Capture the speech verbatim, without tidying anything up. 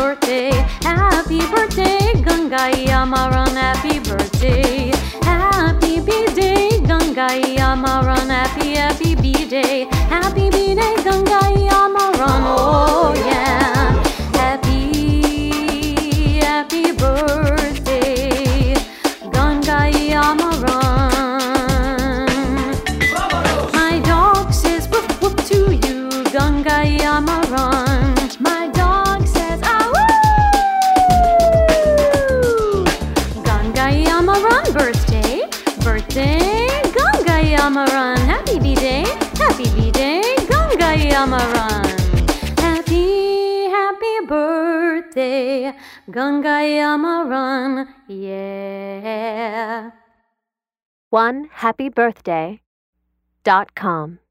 birthday, happy birthday, Gangayamaran, happy birthday, happy B-day, Gangayamaran, happy, happy B-day, happy B-day, Gangayamaran, oh yeah, happy, happy birthday, Gangayamaran. My dog says whoop whoop to you, Gangayamaran. My dog says ah woo! Gangayamaran, birthday, birthday, Gangayamaran. Happy B-day, happy B-day, Gangayamaran. Happy, happy birthday, Gangayamaran, yeah. one happy birthday dot com